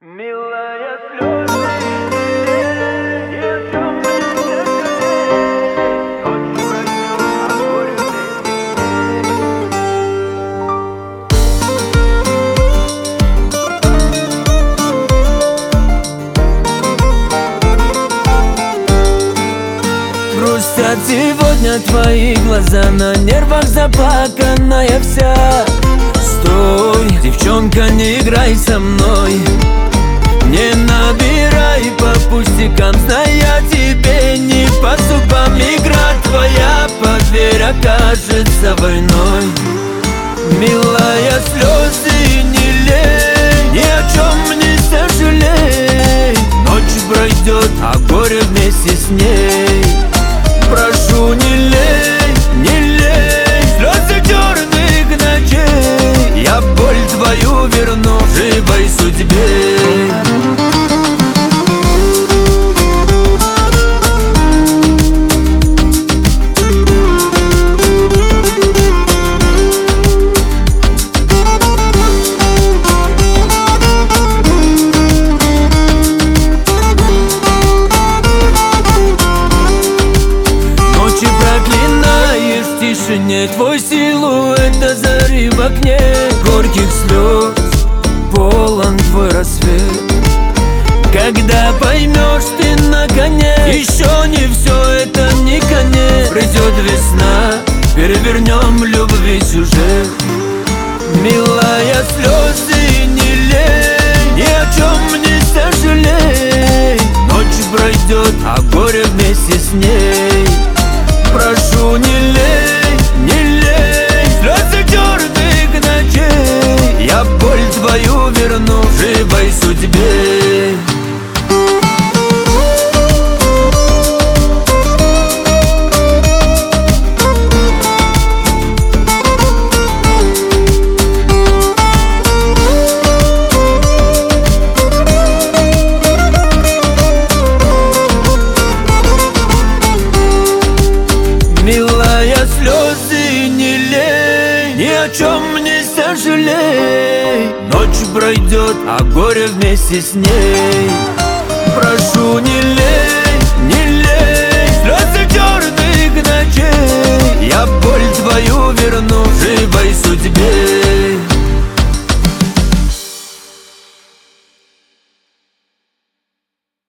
Милая, слезы ни о чем не сожалей. Ночь пройдет, а горе Грустят сегодня твои глаза, на нервах заплаканная вся. Стой, девчонка, не играй со мной, не набирай по пустякам, зная тебе не по зубам. Игра твоя, поверь, окажется войной. Милая, слезы не лей, ни о чем не сожалей. Ночь пройдет, а горе вместе с ней. Прошу, не лей, не лей слезы черных ночей. Я боль твою верну живой судьбе. Твой силуэт до зари в окне, горьких слез полон твой рассвет. Когда поймешь ты наконец, еще не все, это не конец. Придет весна, перевернем любви сюжет. Милая, слезы не лей, ни о чем не сожалей. Ночь пройдет, а горе вместе с ней. Прошу, не лей, не лей слезы черных ночей. Я боль твою верну живой судьбе. Милая, слезы не лей, ни о чем не сожалей. Ночь пройдет, а горе вместе с ней. Прошу, не лей.